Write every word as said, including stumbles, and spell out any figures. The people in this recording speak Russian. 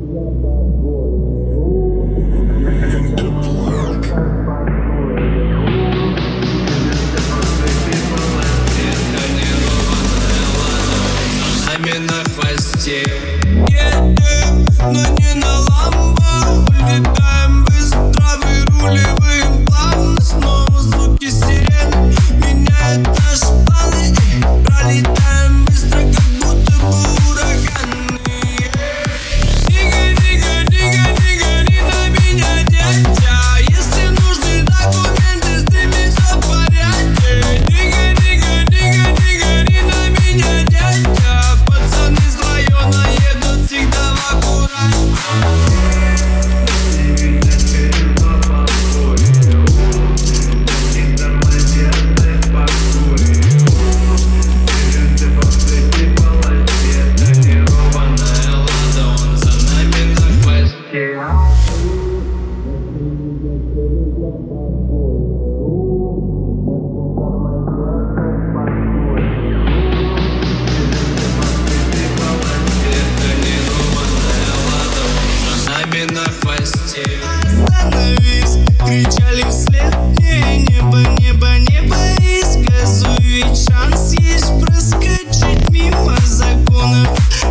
На хвосте едем, но не на ламбо. Улетаем быстро, выруливаем плавно. Снова звуки сирен меняют наши планы. Пролетаем быстро, как будто бы ураганы. Не гори, гори, гори, гори на меня, дядя. Если нужны документы, с ними все в порядке. Не гори, гори, гори, гори на меня, дядя. Едут всегда в аккурат. Тренированная лада, он за нами на хвосте. На хвосте. Остановись, кричали вслед мне. Небо, небо, не боись. Газуй, ведь шанс есть проскочить мимо законов.